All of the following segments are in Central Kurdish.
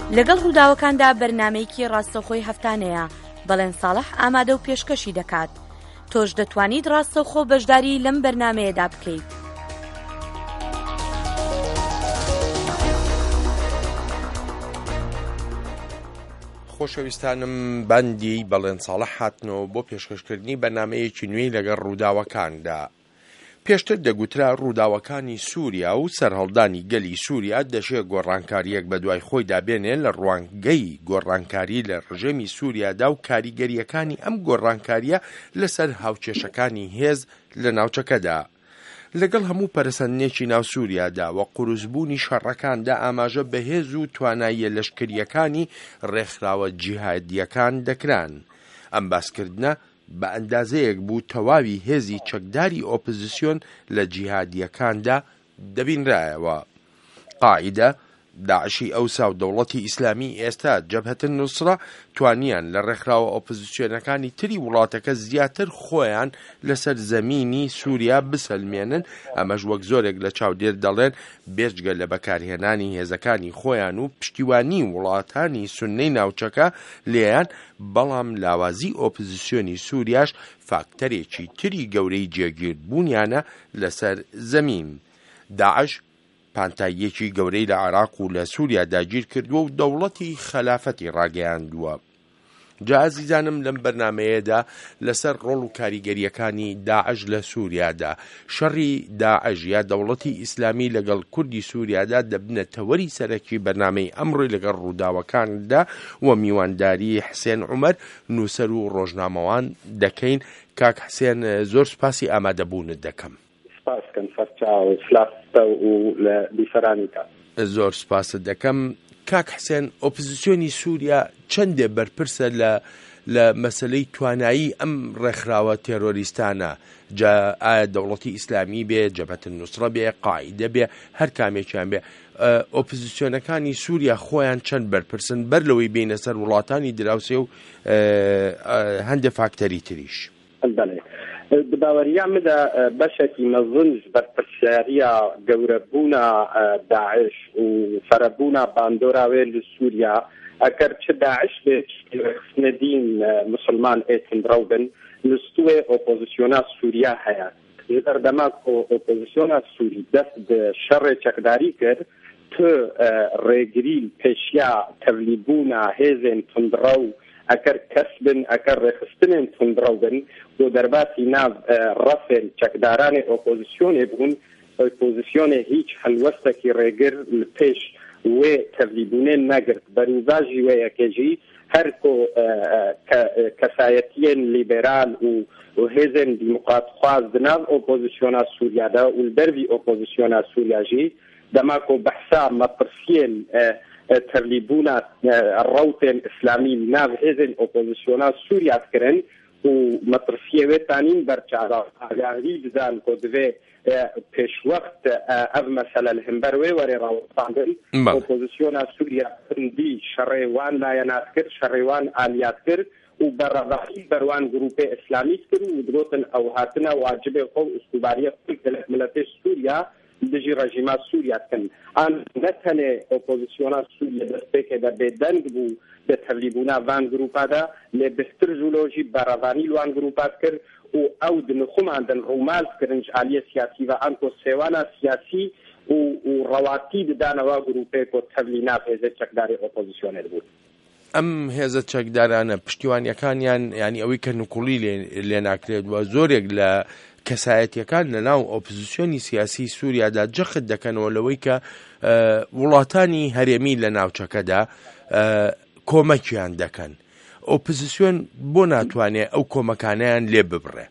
لەگەڵ ڕووداوەکاندا بەرنامەیەکی ڕاستەوخۆی هەفتانەیە بەڵێن ساڵح ئامادە و پێشکەشی دەکات. تۆش دەتوانیت ڕاستەوخۆ بەشداری لەم بەرنامەیەدا بکەیت. خۆشەویستانم، باندی بەڵێن ساڵح هاتنەوە بۆ پێشکەشکردنی بەرنامەیەکی نوێی لەگەڵ ڕووداوەکاندا. پێشتر دەگوترا ڕووداوەکانی سووریا و سەرهەڵدانی گەلی سووریا دەشێت گۆڕانکاریەک بە دوای خۆی دابێنێت لە ڕوانگەی گۆڕانکاری لە ڕژێمی سووریادا و کاریگەریەکانی ئەم گۆڕانکاریە لەسەر هاوچێشەکانی هێز لە ناوچەکەدا. لەگەڵ هەموو پەرسەندنێکی ناو سووریادا و قوروزبوونی شەڕەکاندا ئاماژە بەهێز و تواناییە لەشکریەکانی ڕێکخراوە جیهادیەکان دەکران. ئەم باسکردنە بە ئەندازەیەک بوو تەواوی هێزی چەکداری ئۆپۆزیسیۆن لە جیهادیەکاندا دەبینرایەوە. قاعیدە، داعشی ئەوسا و دەوڵەتی ئیسلامی ئێستا جەبهەتە نوسرە توانیان لە ڕێکخراوە ئۆپۆزیسیۆنەکانی تری وڵاتەکە زیاتر خۆیان لەسەر زەمینی سووریا بسەلمێنن. ئەمەش وەک زۆرێک لە چاودێر دەڵێن بێجگە لە بەکارهێنانی هێزەکانی خۆیان و پشتیوانی وڵاتانی سوننەی ناوچەکە لێیان، بەڵام لاوازی ئۆپۆزیسیۆنی سووریاش فاکتەرێکی تری گەورەی جێگیربوونیانە لەسەر زەمین. داعش پانتاییەکی گەورەی لە عێراق و لە سووریا داگیر کردووە و دەوڵەتی خەلافەتی ڕاگەیاندووە. جا ئازیزانم، لەم بەرنامەیەدا لەسەر ڕۆڵ و کاریگەریەکانی داعش لە سووریادا، شەڕی داعش یا دەوڵەتی ئیسلامی لەگەڵ کوردی سووریادا دەبنە تەوەری سەرەکی بەرنامەی ئەمڕۆی لەگەڵ ڕووداوەکاندا و میوانداری حسێن عومەر، نووسەر و ڕۆژنامەوان دەکەین. کاک حسێن، زۆر سوپاسی ئامادەبوونت دەکەم. زۆر سپاست دەکەم. کاک حسێن، ئۆپۆزیسیۆنی سووریا چەندێ بەرپرسە لە مەسلەی توانایی ئەم ڕێکخراوە تێرۆریستانە؟ جا ئایا دەوڵەتی ئیسلامی بێ، جەبهەتە نوسرە بێ، قاعیدە بێ، هەر کامێکیان بێ، ئۆپۆزیسیۆنەکانی سووریا خۆیان چەند بەرپرسن بەر لەوەی بینە سەر وڵاتانی دراوسێ و هەندێک فاکتەری تریش؟ بباوەریان مدە بەشێکی مەزنج بەرپرسیاریە گەورەبوونە داعش و فەرەبوونە باندۆراوێ لە سووریا ئەگەر چ داعش بێت خستنەدین مسلمان ئێتنڕەو بن نستوێ ئۆپۆزیسیۆنا سووریا هەیە. لە دەردەما ئۆپۆزیسیۆنا سووری دەست بە شەڕێ چەکداری کرد تو ڕێگری پێشیا تەولیبوونە هێزێن تندڕە و ئەگەر کەس بن، ئەگەر ڕێخستنێن تندڕە بن و دەرباسی ناو ڕەفێن چەکدارانی ئۆپۆزیسیۆنێ بوون، ئۆپۆزیسیۆنێ هیچ هەلوەستێکی ڕێگر لە پێش وێ تەولیبوونێن نەگرت. بەروڤاژی وەیەکێژی هەر کەسایەتیên لیبرال و هێزên دیموقرات خواز دناو ئۆپۆزیسیۆنا سووریادا و دەربی ئۆپۆزیسیۆنا سووریاژی دەماکۆ بەحسا مەپرسیên تەولیبوونە ڕەوتên ئیسلامی ناو هێزên ئۆپۆزیسیۆنا سووریا دکردن و مەترسیەوێتانین بەرچاو ئاگاهی بزان کۆ دەوێ پێشوەخت ئەv مەسەلە لە هەمبەر وێ وەرێ ڕاوەستاندن ئۆپۆزیسیۆنا سووریا پندی شەڕێوان لایەنات کرد، شەڕێوان ئالیات کرد و بەڕەڤایی بەروان گروپێ ئیسلامیت کرد و درۆتن ئەو هاتنە واجبێ خۆ ئوستوباریە ملەتێ سووریا دژی ڕژیما سووریا دکەن. ئان نەتەنێ ئۆپۆزیسیۆنا سووریا دەستپێکێ دەبێ دەنگ بوو بە تەولیبوونا ڤان گروپادا لێ بهتر ژوولۆژی بەڕەڤانی لوان گروپات کرد و ئەو دنخۆمان دن ڕووماز کردن عالیە سیاسی و ئەنکۆ سێوانە سیاسی و ڕەواتی ددانەوە گروپێک و تەولی ناو هێزە چەکداری ئۆپۆزیسیۆنێ بوو. ئەم هێزە چەکدارانە پشتیوانیەکانیان ینی ئەوەی کە نوکوڵی لێ ناکرێت و زۆرێک لە کەسایەتیەکان لە ناو ئۆپۆزیسیۆنی سیاسی سووریادا جەخت دەکەنەوە لەوەی کە وڵاتانی هەرێمی لە ناوچەکەدا کۆمەکیان دەکەن. ئۆپۆزیسیۆن بۆ ناتوانێت ئەو کۆمەکانیان لێ ببڕێ؟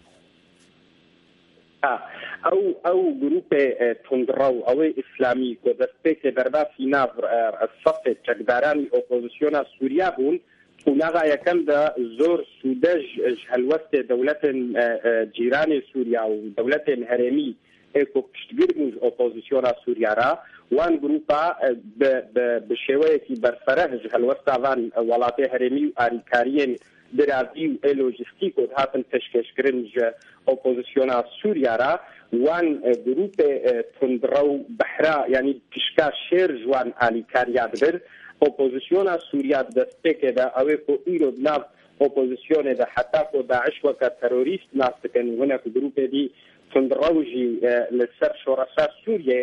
ئەو گروپێ تندڕە و ئەوەی ئیسلامی کۆ دەستپێکێ دەرباسی ناو سەفێ چەکدارانی ئۆپۆزیسیۆنا سووریا بوون و ناغایەکەمدا زۆر سوودەژ هەلوەستێ دەوڵەتên جیرانی سووریا و دەوڵەتên هەرێمی ئێکۆ پشتگیر بوون ئۆپۆزیسیۆنا سووریارا وان گروپا بە شێوەیەکی بەرفەرەهج هەلوەستا وان وڵاتێ هەرێمی و ئاریکاریên دراوی و لۆجستیک و هاتن پێشکەشکردن ئۆپۆزیسیۆنا سووریارا وان گروپێ تندڕە و بەحرا ینی پیشکا شێر جوان ئالیکاریا دبر اپوزیسیۆنا سووریا دەستپێکێدا ئەوەی کۆ ئیرۆ ناو ئۆپۆزیسیۆنێدا حتا کۆ داعش وەکە تەرۆریست ناس دەکەن هەنێک گروپێدی تندڕەوژی لەسەر شۆڕەسا سووریێ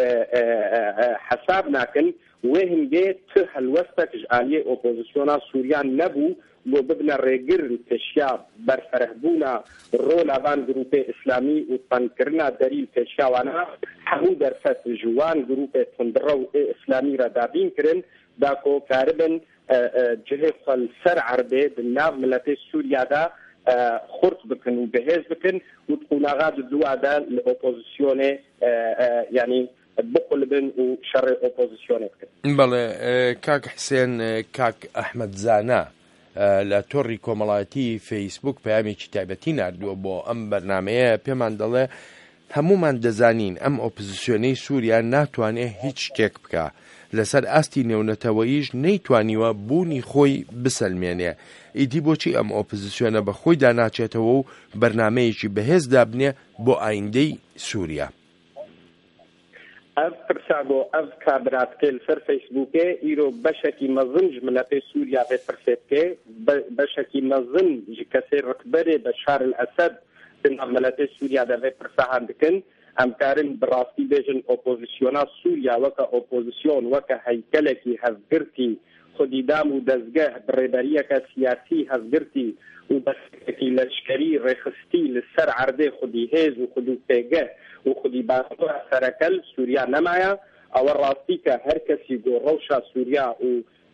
حساب ناکەن وێ هەنگێ ت هەلوەستەکش ئالیە ئۆپۆزیسیۆنا سووریان نەبوو بۆ ببنە ڕێگر پێشیا بەرفەرهبوونا ڕۆلاوان گروپێ ئیسلامی و تەنکردنا دەریل پێشیاوانە هەموو دەرفەت جوان گروپێ تندڕە و ئیسلامی را دابین کردن دا کۆکاربن جهێ سەر عەربێ ناو ملەتێ سووریادا خورد بکن و بەهێز بکن و قوناغا دوادا لە ئۆپۆزیسیۆنێ یعنی بقلبن و شەڕێ ئۆپۆزیسیۆنێ بکن. بەڵێ کاک حسێن کاک ئەحمەد زانا لە تۆڕی کۆمەڵایەتی فەیسبوک پەیامێکی تایبەتی ناردووە بۆ ئەم بەرنامەیە پێمان دەڵێ هەمومان دەزانین ئەم ئۆپۆزیسیۆنەی سووریا ناتوانێت هیچ شتێک بکە لەسەر ئاستی نێونەتەوەییش نەیتوانیوە بوونی خۆی بسەلمێنێ ئیدی بۆچی ئەم ئۆپۆزیسیۆنە بە خۆی داناچێتەوە و بەرنامەیەکی بەهێز دابنێ بۆ ئایندەی سووریا. ئەف پرسا بۆ ئەف کابراتکە لەسەر فەیسبووکێ ئیرۆ بەشێکی مەزن ملەتێ سووریا بێ پرسێتکێ بەشێکی مەزن کەسێ ڕکبەرێ بە شار الئەسەد ملەتێ سووریا دەبێ پرسەهان بکەن ئەم کارن بڕاستی بێژن ئۆپۆزیسیۆنا سووریا وەکە ئۆپۆزیسیۆن وەکە هەیکەلێکی هەزگرتی خودیدام و دەستگەه بڕێبەریەکە سیاسی هەزگرتی و دەستێکی لەشکەری ڕێخستی لەسەر عەردێ خودی هێز و خودی پێگە و خودی باسۆ سەرەکەل سووریا نەمایە ئەوە ڕاستی کە هەر کەسی گۆ ڕەوشە سووریا و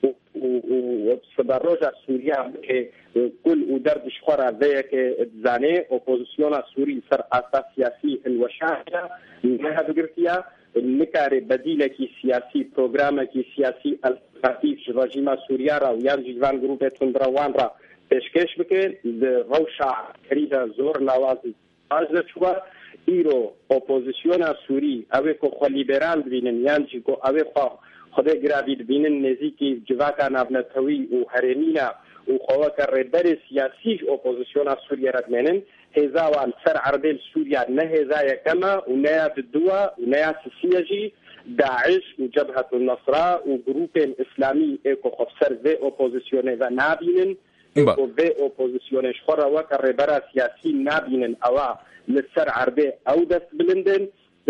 سبەڕۆژە سووریا بکێ گول و دەردش خۆرا بەیەکێ دزانێ ئۆپۆزیسیۆنا سووری سەر ئاستا سیاسی هەلوەشانە هەبگرتیە نکارێ بەدیلێکی سیاسی پرۆگرامێکی سیاسی ئەلتەرناتیڤ ڕژیما سووریا را و یان جیوان گروپێ توندڕەوان را پێشکەش بکەن ڕەوشە عەسکەریدا زۆر لاوازی باش دەچووە ئیرۆ ئۆپۆزیسیۆنا سووری ئەوێ کۆ خۆ لیبێرال ببینن یان جی کۆ ئەوێ خۆ خودێ گرابی ببینن نێزیکی جڤاکە ناونەتەوەی و هەرێمینە و خۆوەکە ڕێبەرێ سیاسیش ئۆپۆزیسیۆنا سووریا ڕەتمێنن هێزاوان سەر عەربێل سووریا نە هێزا یەکەمە و نەیا دووە و نەیا سیسیەژی داعش و جەبهەت النەسرا و گروپێن ئیسلامی ئێکۆ خۆفسەر vê ئۆپۆزیسیۆنێڤە نابینن ئێکۆ vê ئۆپۆزیسیۆنێش خۆڕەوەکە ڕێبەرە سیاسی نابینن ئەوە لەسەر عەربێ ئەو دەست بلندن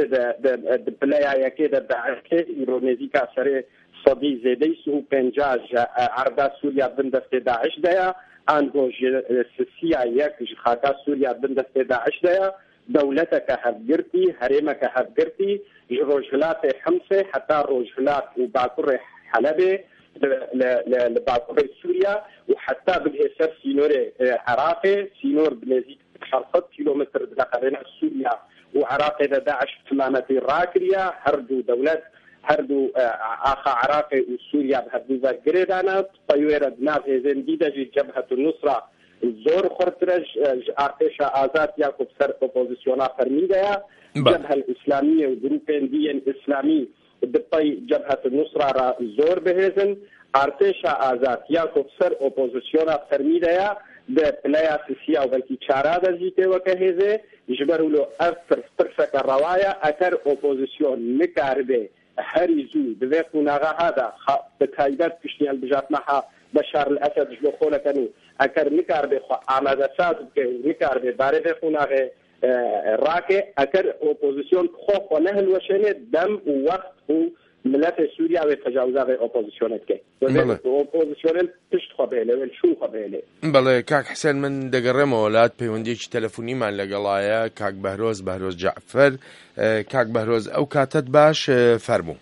بلایەکێ دەداعشکێ ئیرۆ نێزیکا سەرێ سەدی زێدەی سو و پێنجا عەردا سووریا بن دەستێ داعش دەیە ئانگۆ سسیە یەک خاکا سووریا بن دەستێ داعش دەیە دەولەتەکە هەفگرتی هەرێمەکە هەفگرتی ڕۆژهەلاتێ حەمسێ حتا ڕۆژهەلات و باکوڕێ حەلەبێ لە باکوڕی سووریا و حتا بگێ سەر سینۆرێ عێراقێ سینۆر بنێزیک 600 کیلۆمتر لەقەرێنە سووریا و عراقێدا داعش تمامەتی ڕاکریە هەردوو دەولەت هەردوو ئاخا عراقی و سووریا هەردوو بەرگرێدانە پەیوێرە ناو هێزێندی دەژی جەبهەت النوسرا زۆر خۆرترەش ئارتێشە ئازاد یاکوب سەر ئۆپۆزیسیۆنا فەرمیدەیە جەبهە ئیسلامیە و گروپێن دیەن ئیسلامی دپەی جەبهەت النوسرا را زۆر بەهێزن ئارتێشە ئازاد یاکوب سەر ئۆپۆزیسیۆنا فەرمیدەیە بە پلەیا سیسیا و بەلکی چارا دەزیتێوەکە هێزێ ژبەر ولۆ ئەف پرسەکە ڕەوایە ئەکەر ئۆپۆزیسیۆن نکاربێ هەری زوو بێ قوناغا هادا بە تایبەت پشتیان بژاتمەها بەشار الئەسەد ژبۆ خۆلەکەن و ئەکەر نکاربێ خۆ ئامادەساز بکە و نکاربێ بارێ بێ قوناغێ ڕاکێ ئەکەر ئۆپۆزیسیۆن خۆ نەهلوەشێنێت دەم و وەخت و ملەتێ سووریا وێ تەجاوزاوێ ئۆپۆزیسیۆنێت کەی ئۆپۆزیسیۆنێل پشت خۆ بێلێ وێ شوو خۆ بێلێ. بەڵێ کاک حسێن من دەگەڕێمەوە وڵات پەیوەندیەکی تەلەفۆنیمان لەگەڵایە کاک بەهرۆز جەعفەر. کاک بەهرۆز ئەو کاتت باش فەرموو.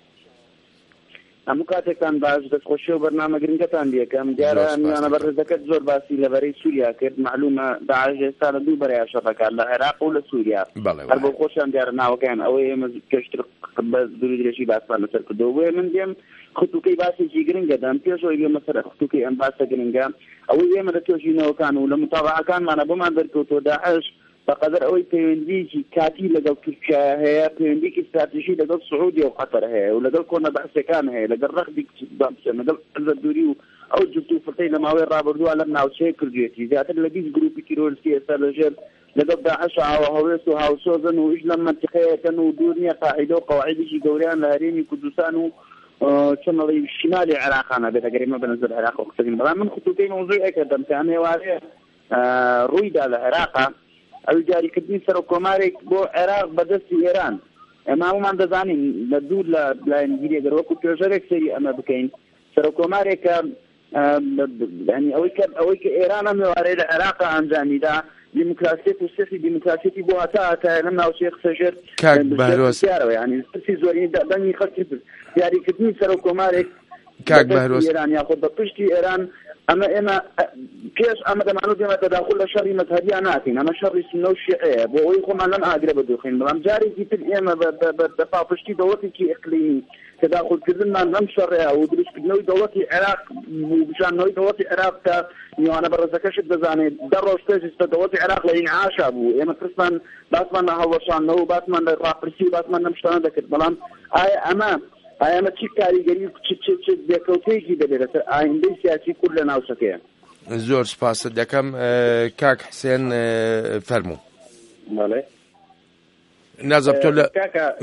هەموو کاتێکتان باش دەستخۆشی و بەرنامە گرنگەتان دیەکەم دیارە میوانە بەڕێزەکەت زۆر باسی لەبەرەی سووریا کرد معلومە داعش ئێستا لە دوو بەرەیە شەڕەکات لە عێراق و لە سووریا هەر بۆ خۆشیان دیارە ناوەکەیان ئەوەی ئێمە گەشتر بە دووری درێژی باسمان لەسەر کردەوە وێ من دێم خطوکەی باسێکی گرنگە دەم پێشەوەی بێمە سەر خطوکەی ئەم باسە گرنگە ئەوەی ئێمە لە توێژینەوەکان و لە متابعەکانمانە بۆمان دەرکەوتۆ داعش بەقەدر ئەوەی پەیوەندیکی کاتی لەگەڵ تورکیا هەیە پەیوەندیکی استراتیژی لەگەڵ سعودی و قەتەر هەیە و لەگەڵ کۆنە بەحسەکان هەیە لەگەڵ ڕەخدی لەگەڵ عەزەردووری و ئەو جووت و فڕتەی لە ماوەی ڕابردووە لەم ناوچەیە کردوێتی زیاتر لە 20 گروپی تیرۆریستی ئێستا لەژێر لەگەڵ داعش ئاوە هەوێست و هاوسۆزن و هیچ لەم مەنتیقەیەکەن و دوور نییە قاعیدە و قەواعیدێکی گەوریان لە هەرێمی کوردستان و چۆنڵی شمالی عێراقانە بێت ئەگەر ئێمە بەنظر عێراق قسەین بەڵام من خطوطەی مۆزوعی ئەکردم کە ئەمێوارەیە ڕوویدا لە عێراقا ئەوی جاریکردنی سەر و کۆمارێک بۆ عێراق بەدەستی ئێران ئێمە هەمومان دەزانین لە دوور لە لایەنگیری ئەگەر وەکو توێژەرێک سەری ئەمە بکەین سەر و کۆمارێکە ئەوەی کە ئێران ئەمێوارەیە لە عێراقا ئەنجامیدا دیموکراسیت و سێخی دیموکراسیتی بۆ هەتا لەم ناوچەیە قسەژێر بەهرۆسیارەوە ینی سەرسی زۆرینی دەنگی خەڵکی دیاریکردنی سەر و کۆمارێک کاک بەهرۆس ئێران یاخۆ بە پشتی ئێران ئێمە پێش ئەمە دەمانوت ئێمە تەداخل لە شەڕی مەذهەبیان ناکەین ئەمە شەڕی سونە و شیعەیە بۆ ئەوەی خۆمان لەم ئاگرە بەدۆخین بەڵام جارێکی تر ئێمە بە پاپشتی دەوڵەتێکی ئیقلیمی تەداخلکردنمان لەم شەڕەیە و دروستکردنەوەی دەوڵەتی عێراق و بژانەوەی دەوڵەتی عێراق کە میوانە بەڕێزەکەشت دەزانێت دە ڕۆژ پێشتە دەوڵەتی عێراق لە ئینعاشا بوو ئێمە پرسمان باسمان لە هەڵوەشانەوە و باسمان لە ڕاپرسی و باسمان لەم شتانە دەکرد بەڵام ئایا ئەمە چی کاریگەری و چ بێکەوتەیەکی دەبێت لەسەر ئایندەی سیاسی کورد لە ناوچەکەیە؟ زۆر سپاس دەکەم کاک حسێن فەرموو. بەڵێ نازم تۆ لە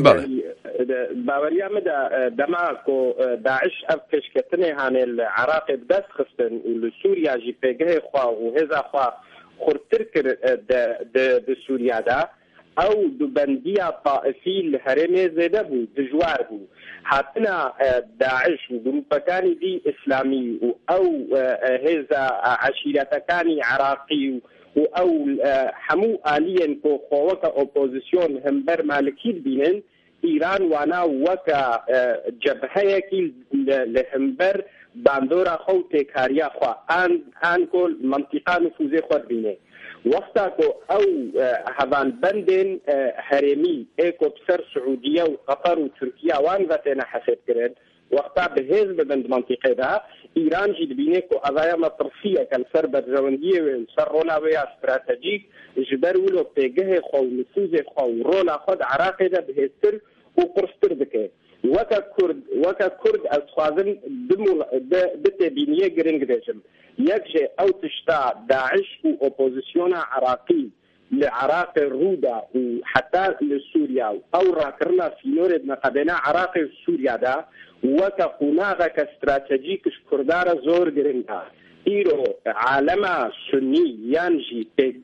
باوەریامەدا دەما کۆ داعش ئەف پێشکەتنێ هانێ لە عێراقێ دەست خستن و لە سووریاژی پێگەهی خوا و هێزا خوا خورتتر کرد دە سووریادا ئەو دووبەندیە طائفی لە هەرێمێ زێدە بوو دژوار بوو هاتنە داعش و گروپەکانی دی ئیسلامی و ئەو هێزە عەشیرەتەکانی عێراقی و ئەو هەموو ئالیەن کۆ خۆوەکە ئۆپۆزیسیۆن هەمبەر مالکی بینن ئیران وانا وەکە جەبهەیەکی لە هەمبەر باندۆرا خۆ و تێکاریە خوا ئان کۆ منتیقا نفوزێ خۆ بینێ وەختا کۆ ئەو هەڤان بەندێن هەرێمی ئێکۆ بسەر سعودیە و قەتەر و تورکیا وان بەتێنە حەسێت کرد وەختا بەهێز ببند منتیقەدا ئیران جی دبینێ کۆ ئەڤایە مەترسیەکە لەسەر بەرژەوەندیە وێ سەر ڕۆلاوەیە استراتەجیک ji ber wilo pêgehê xwe û nüfuzê xwe û rola xwe di Iraqê de bihêztir û qurstir dike. Weke Kurd ez dixwazim di têbîniyê giring bêjim. Yek jê ew tişta Daeş û opozisyona Iraqî li Iraqê Rûda û heta li Sûriya û ew rakirina sînorê di neqebêna Iraqê û Sûriya de weke qûnaxeke stratejîk ji Kurdan re zor giring e. îro alema Sunnî yan jî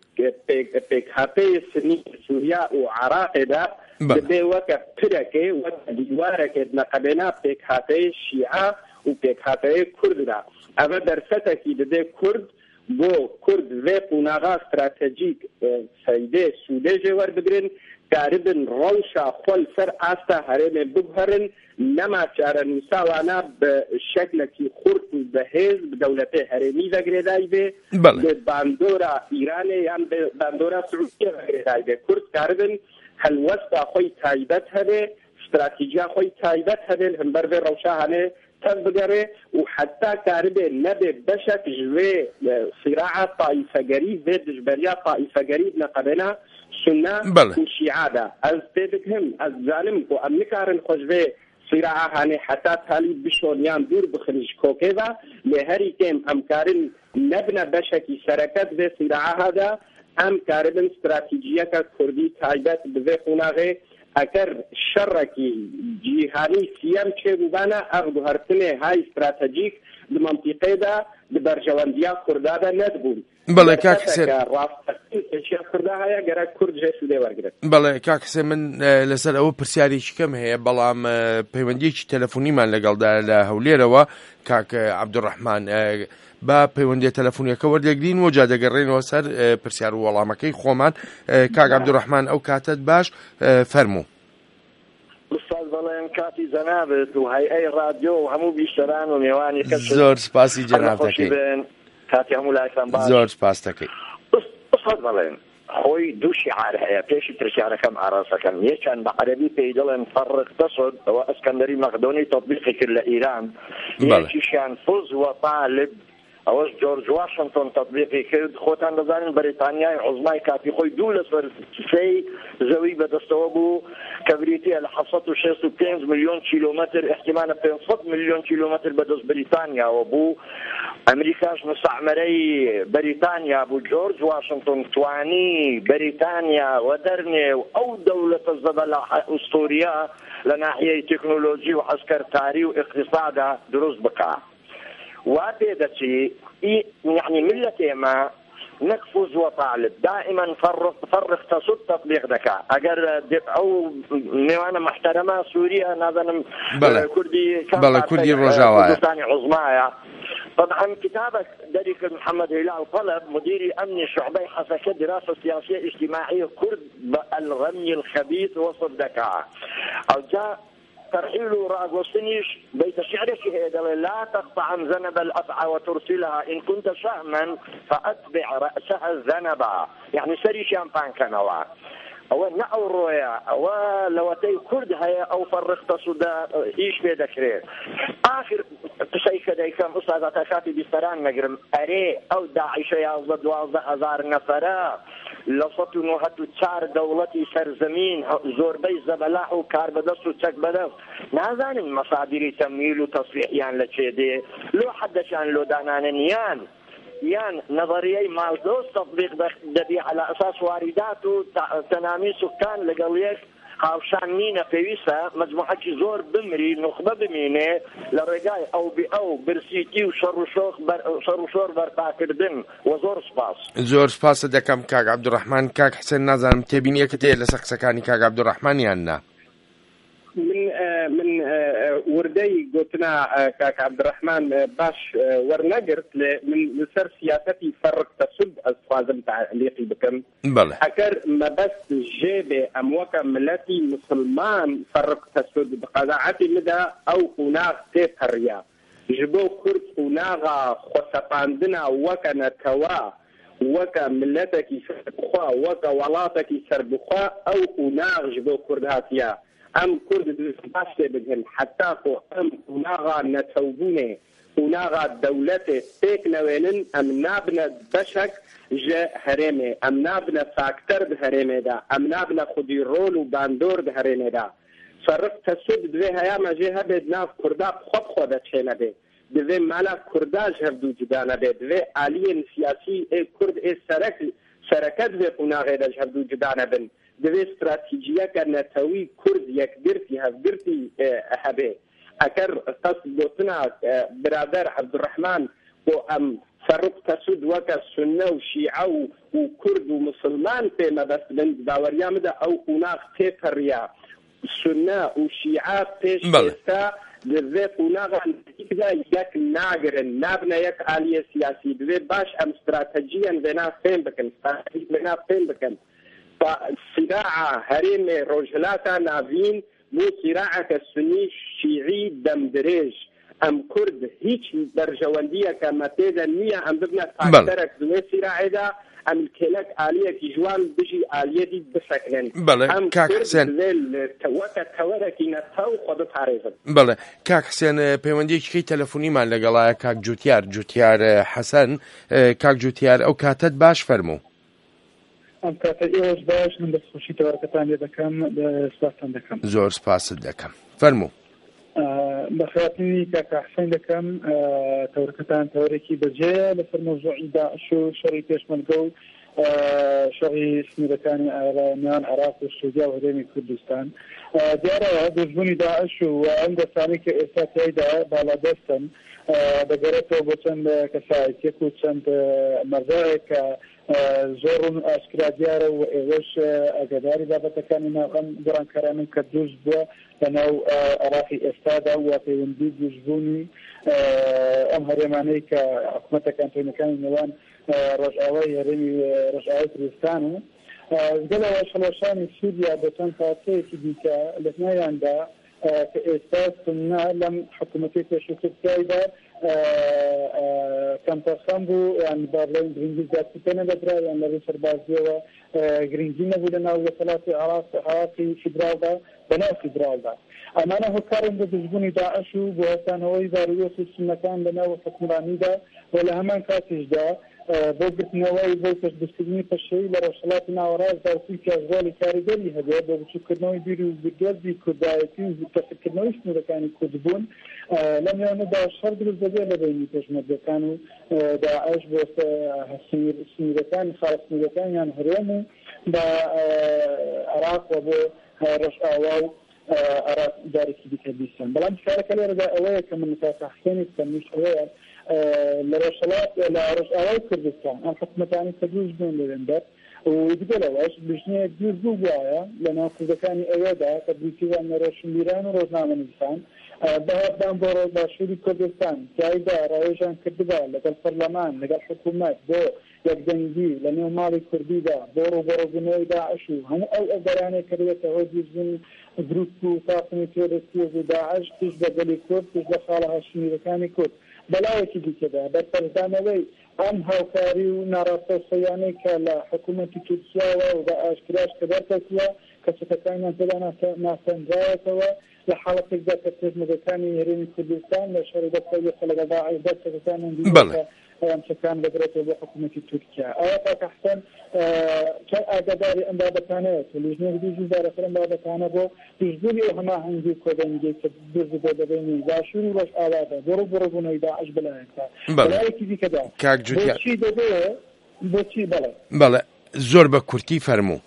PKK Sunnî Sûriya û Iraqê de dibe weke pirekê weke dîwareke di neqebêna PKK Şîa û PKK Kurd de ev derfetekî dide Kurd bo Kurd vê qûnaxa stratejîk feydê Sûdê jê werbigirin karibin rewşa xwe li ser asta herêmê bibherin nema çarenûsa wana bi şeklekî xurt û bihêz bi dewletê herêmî vegirêdayî bê bi bandora Îranê yan bi bandora Sûdiyê vegirêdayî bê Kurd karibin helwesta xwe taybet hebe stratîjiya xwe taybet hebe li hember vê rewşa hene tev bigere û heta karibê nebe beşek ji vê sîraca taîfegerî vê dijberiya taîfegerî neqebêna Sunna û Şîa de ez pê dikim ez zanim ku em nikarin xwe ji vê sîraca hene heta talî bişon yan dûr bixin ji kokê de lê herî kêm em karin nebine beşekî sereket vê sîraca de em karibin stratîjiyeka Kurdî taybet bi vê qûnaxê eger şerrekî cîhanî siyem çêbûbane ev guhertinê hay stratejîk di mantîqê de di berjewendiya Kurda de nedibûn. بەڵێ کاک حسێن Kurda heye gerek Kurd jê Sûdê wergirin. بەڵێ کاک حسێن من لەسەر ئەوە پرسیارێکی کەم هەیە بەڵام پەیوەندیەکی تەلەفۆنیمان لەگەڵدا لە هەولێرەوە کاک عەبدوڕەحمان با پەیوەندی تەلەفۆنیەکە وەردەگرین و جا دەگەڕێنەوە سەر پرسیار و وەڵامەکەی خۆمان کاک عەبدوڕەحمان ئەو کاتت باش فەرموو. ئوستاز بەڵێم کاتی جەنابت و هەیئەی رادیۆ و هەموو بیشتەران و میێوانی کەس زۆر سپاسی جەناب دەکەین کاتی هەموو لایەکان باش زۆر سپاس دەکەین. ئوستاز بەڵێم خۆی دوو شیعار هەیە پێشی ترشیارەکەم ئاراسەکەم یەکیان بە عەرەبی پێی دەڵێن فەرق تەسد ئەوە ئەسکەندەری مەقدۆنی تەطبیقی کرد لە ئیران یەکیشیان فوز و طالب ئەوەش جۆرج واشنگتن تطبیقی کرد. خۆتان دەزانن بەریتانیای عوزمای کاتی خۆی 2 لەسەر 3 زەوی بەدەستەوە بوو کە بریتیە لە 765 ملیۆن کیلۆمەتر احتیمالە 500 ملیۆن کیلۆمەتر بەدەست بریتانیاوە بوو. ئەمریکاش مستعمرەی بەریتانیا بوو. جۆرج واشنگتن توانی بەریتانیا وەدەرنێ و ئەو دەوڵەتە زەبەلاح ئوستوریا لە ناحیەی تکنۆلۆژی و عسکەرتاری و اقتصادا دروست بکە. وا پێدەچی يعني ملة ما نقفز وطالب دائما فرق تصد تطبيق دكا اگر او نوانا محترمه سوريا نظن كردي رجاوة ثاني عظمايا. طبعا كتابك دريك محمد هلال طلب مدير امن شعبي حسكه دراسه سياسيه اجتماعيه كرد الغني الخبيث وسط دكا او جاء ترحيل راغوستنيش بيت شعرك هذا لا تقطع ذنب الأفعى وترسلها إن كنت شأما فأتبع رأسها الذنبا يعني سري شامبان كنوا أو نأو الرؤيا أو لوتي كرد هيا أو فرقت صدا إيش بيدكري آخر شيء كذا كم أستاذ تكاتي بستران نجرم أري أو داعش يازد 12,000 نفرا لصتو نوهتو 4 دولتي سرزمين زوربي زبلاح و كار بدست و چك بدست نازانين مصادر تمويل و تصريحيان لچيدي لو حدشان لو دانانيان يان نظرية مالدوز تطبيق دبي على أساس واردات و تنامي سكان لقليك هاوشانينا بيويسا مجموعة زور بمري نخبة بمينة لرقاي أو بأو برسيتي وشر شور برتاكردن وزور سباس زور سباس دكم كاك عبد الرحمن كاك حسين نازم تبيني كتير لسقسكاني كاك عبد الرحمن يانا من وردي قلتنا كاك عبد الرحمن باش ورنقرت من سر سياستي فرق تسد أصفازم تعليقي بكم بله أكر ما بس جيبه أموكا ملتي مسلمان فرق تسد بقضاعتي مدى أو هناغ تيبهريا جبو كرد هناغ خسطاندنا وكا نتوا وكا ملتك سربخوا وكا ولاتك سربخوا أو هناغ جبو كرد هاتيا ام كرد باشته بگن حتى خو ام ناغا نتوبونه وناغا دولته تيك نوينن ام نابنا بشك جا هرمي ام نابنا فاكتر بهرمي دا ام نابنا خودي رول و باندور بهرمي دا فرق تسود دوه هيا ما جه هبد ناف كردا خود تشينا بي دوه مالا كردا جهدو جدانا بي دوه آلين سياسي اي كرد اي سركت دوه قناغي دا جهدو جدانا بن دوی استراتیجیه که نتوی کرد یک درتی هفدرتی هبه اکر تصدیقنا برادر عبدالرحمن و ام فرق تسود وکا سنه و شیعه و کرد و مسلمان پیما بس بند باوریام ده او اوناق تیپریا سنه و شیعه پیش استا دوی اوناقا نتیجه یک ناگرن نابنا یک آلیه سیاسی دوی باش ام استراتیجیان بنا فهم بکن فصراع هرم رجلاتا نافين مو صراع كالسني شيعي دمدريج ام كرد هيك درجواندية كما تيدا نية ام ببنا فاكترك دوي صراع دا ام الكيلك آلية كي جوان بجي آلية دي بسكن بله كاك حسين وكا توركي نتاو خودت عريفن بله كاك حسين بيواندي كي تلفوني مال لقلايا كاك جوتيار حسن كاك جوتيار او كاتت باش فرمو ام کاتە ئێوەش باش من دەستخۆشی تەوەرەکەتان لێ دەکەم سپاسان دەکەم زۆر سپاست دەکەم فەرموو بەخاتنی کاکە حسین دەکەم تەوەرەکەتان تەوەرێکی بەجێیە لەسەر مەوزوعی داعش و شەڕی پێشمەرگە و شەڕی سنوورەکانی نێوان عێراق و سووریا و هەرێمی کوردستان دیارەوە دۆزبوونی داعش و ئەم دەستانەی کە ئێستا تیایدا باڵادەستن دەگەڕێتەوە بۆ چەند کەسایەتێک و چەند مەرجەیەک کە زۆر ئاشکرا دیارە و ئێوەش ئەگەداری بابەتەکانی ناوەم گۆڕانکارانن کە دروست بووە لەناو عێراقی ئێستادا و پەیوەندی دروستبوونی ئەم هەرێمانەی کە حکوومەتە کانتۆنیەکانی نێوان ڕۆژئاوای هەرێمی ڕۆژئاوای کوردستان و گەلەوە شەڵۆشانی سووریا بە چەند پارچەیەکی دیکە لەکنایاندا کە ئێستا سنە لەم حکوومەتی پێشووترکایدا کەمپەسەم بوو یان با بڵێن گرنگی زیاتر پێ نەدەدرا یان لەڕێی سەربازیەوە گرنگی نەبوو لە ناو وەسەڵاتی عێراقی فیدراڵدا بەناو فیدراڵدا ئەمانە هۆکارن بە دژبوونی داعش و بۆ هەستانەوەی باروێسی سنەکان لەناو حکومرانیدا و لە هەمان کاتیشدا بۆ گرتنەوەی بۆ پشتگیرکردنی پەشەوی لە ڕۆژهەڵاتی ناوەڕاستدا و پیاژڕۆڵی کاریگەری هەبێت بۆ بچووکردنەوەی بیر و بردوەزی کوردایەتی و کەسکردنەوەی سنوورەکانی کوردبوون لە نێوانەدا شەڕ دروست دەبێت لە بینی پێشمەرگەکان و داعش بۆ سنوورەکانی خاڵ سنوورەکانیان هەرێم و بە عێراق و بۆ ڕۆژئاوا و عێراق جارێکی دیکە بیستن. بەڵام شارەکە لێرەدا ئەوەیە کە من کاکە حسێنی بکەمیش ئەوەیە لە ڕۆژهەڵات لە ڕۆژئاوای کوردستان ئەم حکومەتانی کە دروست بوون لەوێنبەر و دیگەلەوەش بژنێک دروست بوو وایە لە ناو کوردەکانی ئەوەدا کە بریتیوان لە ڕۆشنبیران و ڕۆژنامەنویسان بەهاتدان بۆ ڕۆژباشووری کوردستان جایدا ڕاوێژان کردبا لەگەڵ پەرلەمان لەگەڵ حکوومەت بۆ یەکدەنگی لە نێو ماڵی کوردیدا بۆ ڕوبەڕۆبوونەوەی داعش و هەموو ئەو ئەگەرانەی کردێتەوە دیژن گروپ و تاقمی تێرەسیۆز و داعش توش بە گەلی کورد توش بە خاڵە هاشمیرەکانی کورد بەلاوەکی دیکەدا بەرپەرزانەوەی ئەم هاوکاری و ناڕاستەوسەیانەی کە لە حکوومەتی تورکیاوە و بە ئاشکراش کە دەرکەوتووە کەسەکەکانیان پێدا ناسەنجاوەتەوە لە حاڵەتێکدا کە پێشمەرگەکانی هەرێمی کوردستان لە شەڕی دەستەوەی خەڵەکە داعش دەرکەکانیان دیکە ئەمچەکان بەدرێتەوە بۆ حکوومەتی تورکیا ئەوە کاکە حسەن چەند ئاگاداری ئەم بابەتانەیە تەلەڤیزیۆنێک دوو بارەکە ئەم بابەتانە بۆ پشتگیری ئەو هەماهەنگی و کۆدەنگی کە دروست بۆ دەبینی باشووری ڕۆژئاوادا بۆ ڕوبەڕۆبوونەوەی داعش بەلایەکە بەلایەکی دیکەدا بۆچی دەبێت بۆچی بەڵێ زۆر بە کورتی فەرموو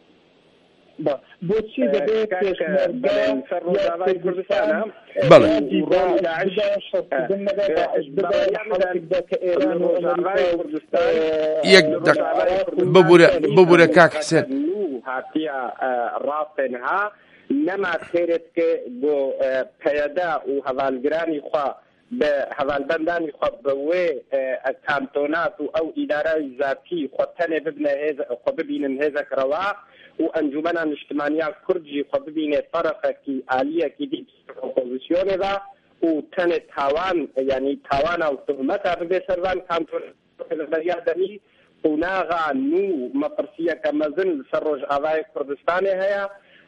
بۆچی دەبێت پێشمەرگە ڕۆژاوای کوردستانە ببوورە کاک حسێن هاتیە ڕاستێنها نەما خێرت کە بۆ پەیەدا و هەڤالگرانی خوا بە هەڤالبەندانی خوا بەوێ کانتۆنات و ئەو ئیدارای ذاتی خۆ تەنێ خۆ ببینن هێزەکڕەوە و ئەنجومەنە نیشتمانیا کوردجی خۆ ببینێت فەرقێکی ئالیەکی دی ئۆپۆزیسیۆنێدا و تەنێ تاوان یعنی تاوانە و تهمەتە ببێ سەروان کانتۆنەبەریادەنی قوناغا نو مەپرسیەکە مەزن سەر ڕۆژئاوای کوردستانê هەیە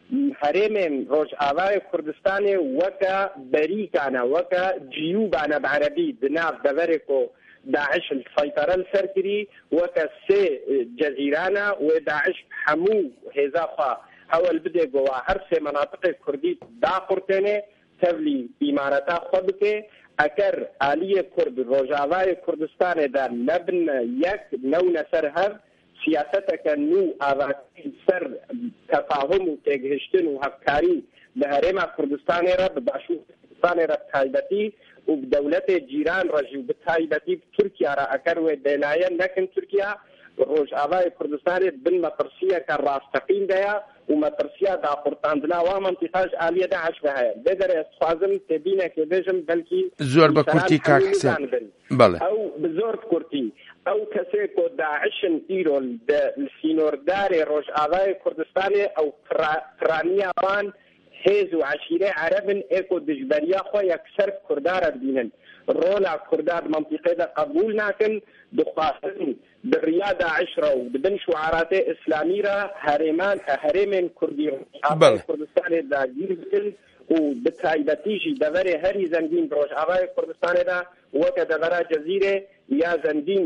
هەرێمێن ڕۆژئاوای کوردستانê وەکە بەریکانە وەکە جیوبانە بەعەرەبی دناف دەڤەرێک و داعش السيطرة السركري وكسي جزيرانا وداعش حمو هزافا هول بدي جوا هرسي مناطق كردي داخرتني تبلي إمارتا خبكي أكر آلية كرد روجاواي كردستان دا نبن يك نو نسرهر سياستك نو آغاكي سر تفاهم وتجهشتن وهفكاري بهرما كردستان رب باشو كردستان رب تايبتي و بدولت جیران رجیو بتایبەتی تورکیا را ئەکەر وێ دێنایە نەکن تورکیا ڕۆژئاوای کوردستان بن مەترسیەکە ڕاستەقیندەیە و مەترسیا داقورتاندنا وا منتیقاش ئالیە داعش بەهەیە دەگەر ئەسخوازم تێبینێکێ بێژم بەلکی زۆر بە کورتی کاک حسێن ئەو بزۆر کورتی ئەو کەسێک و داعشن ئیرۆ سینۆردارێ ڕۆژئاوای کوردستانê ئەو پرانیاوان هێز و عشیرە عربن ئێک و دژبەریە خۆ یەکسەر کوردارە بینن ڕۆلا کوردار منطقەدا قبول ناکەن دخواستن بڕیا داعش را و دبن شعاراتê ئیسلامی را هەرێمên کوردی کوردستانê داگیر بکن و بتایبەتیژی دەڤەرێ هەری زەنگین ڕۆژئاوای کوردستانێدا وەکە دەڤەرە جەزیرێ یا زەنگین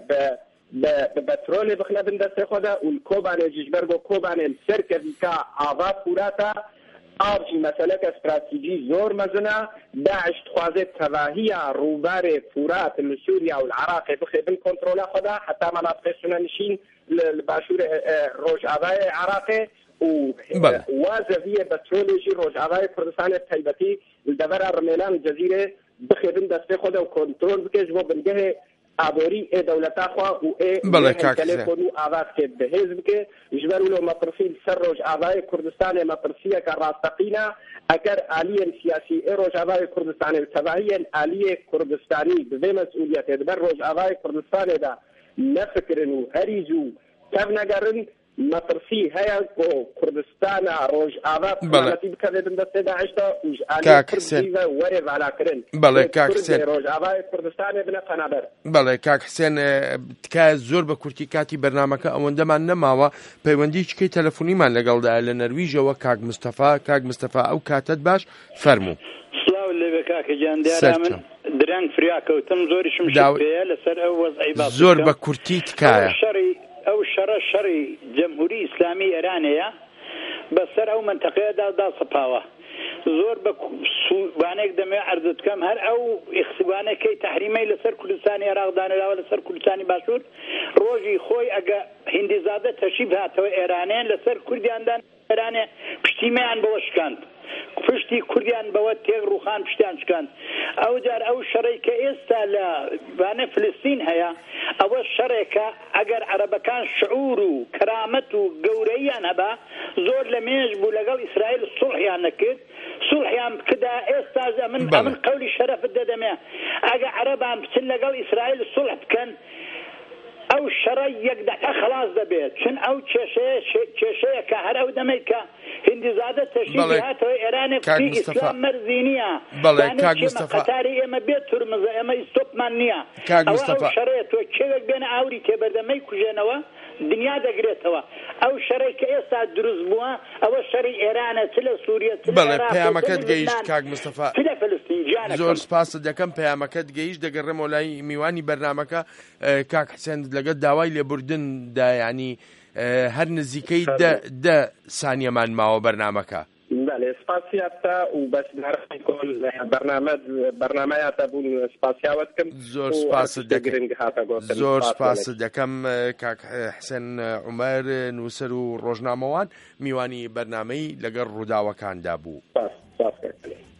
بە بەترۆلێ بخنە بن دەستێ خۆدا و کۆبانێ جیژبەرگ و کۆبانێ سەرکەڤیکا ئاوا پوراتە ئاژی مەسەلەکە استراتیجی زۆر مەزنە داعش دخوازێت تەواهیە ڕووبارێ فورات لە سووریا و العراقێ بخێ بن کۆنترۆلا خۆدا حتا مناطقێ سونەنشین لە باشوورە ڕۆژئاوای عراقێ و وازەڤیە بەترۆلێژی ڕۆژئاوای کوردستانê تایبەتی دەڤەرە ڕمێلان جەزیرێ بخێ بن دەستێ خۆدا و کۆنترۆل بکەش بۆ بنگەهێ ئابۆری ئێ دەولەتا خوا و ئێ و ئاواز کێت بەهێز بکێ ژبەر و لۆ مەپرسی سەر ڕۆژئاوای کوردستانê مەپرسیەکە ڕاستەقینە ئەگەر ئالیەن سیاسی ئێ ڕۆژئاوای کوردستانê تەواهیەن ئالیێ کوردستانی ببێ مەسئولیەتێ دەبەر ڕۆژئاوای کوردستانێدا نەفکرن و هەریز و تەڤ نەگەڕن مەترسی هەیە بۆ کوردستانە ڕۆژئاوا پڵانەتی بکەوێتن دەستێ داعشتا وەرێ بالاکردن بەڵێ کاک حسێن ڕۆژئاوای کوردستانێ بنە قەنابەر. بەڵێ کاک حسێن تکایە زۆر بە کورتی کاتی بەرنامەکە ئەوەندەمان نەماوە پەیوەندیچکەی تەلەفۆنیمان لەگەڵدایە لە نەرویژەوە کاک مستەفا ئەو کاتت باش فەرموو. سڵاو لەوێ کاکەجان دیارە من درەنگ فریاکەوتم زۆریشم شپەیە لەسەر ئەو وەزعی باس زۆر بە کورتی تکایە ئەو شەڕی جەمهوری ئیسلامی ئێرانەیە بەسەر ئەو منتەقەیەدا داسەپاوە. زۆر بە سوبانێک دەمێ عەرزت بکەم هەر ئەو ئیخسیبانەکەی تەحریمەی لەسەر کوردستانی عێراقدانراوە لەسەر کوردستانی باشوور ڕۆژی خۆی ئەگە هیندیزادە تەشریف هاتەوە ئێرانیان لەسەر کوردیاندان ئێرانێ پشتیمەیان بەوە شکاند، پشتی کوردیان بەوە تێک ڕوخان پشتیان شکاند. ئەو جار ئەو شەڕی کە ئێستا لە بانە فلستین هەیە ئەوە شەڕێکە ئەگەر عەرەبەکان شعور و کەرامەت و گەورەیان هەبا زۆر لە مێژ بوو لەگەڵ ئیسرائیل سوڵحیان نەکرد، سوڵحیان بکدا. ئێستا ئەمن قەولی شەرەفت دەدەمێ ئەگە عەرەبان بچن لەگەڵ ئیسرائیل سوڵح بکەن ئەو شەڕە یەک دەقە خلاص دەبێت، چون ئەو کێشەیە کە هەر ئەو دەمەی کە هیندیزادە تەشریفی هاتەوە ئێرانێ کوتی ئیسلام مەرزی نییە، قەتاری ئێمە بێت تورمزە ئێمە ئیستۆپمان نییە. ئەو شەڕەیە تۆ کێوێک بێنە ئاوری تێبەردەمەی کوژێنەوە دنیا دەگرێتەوە. ئەو شەڕی کە ئێستا دروست بووە ئەوە شەڕی ئێرانە چ لە سووریە چ لە عێراق. پەیامەکەت گەیشت کاک مستەفا، زۆر سپاست دەکەم پەیامەکەت گەیشت. دەگەڕێمەوە لای میوانی بەرنامەکە کاک حسێن لەگەڵ داوای لێبوردندا یعنی هەر نزیکەی دە سانیەمان ماوە بەرنامەکە. بله سپاسیاتا و بس نعرفی کل برنامه‌یاتا بون سپاسیاوت کم. زۆر سپاست دەکەم. زۆر سپاست دەکەم کاک حسێن عومەر نووسەر و ڕۆژنامەوان میوانی بەرنامەی لەگەڵ ڕووداوەکاندا بوو.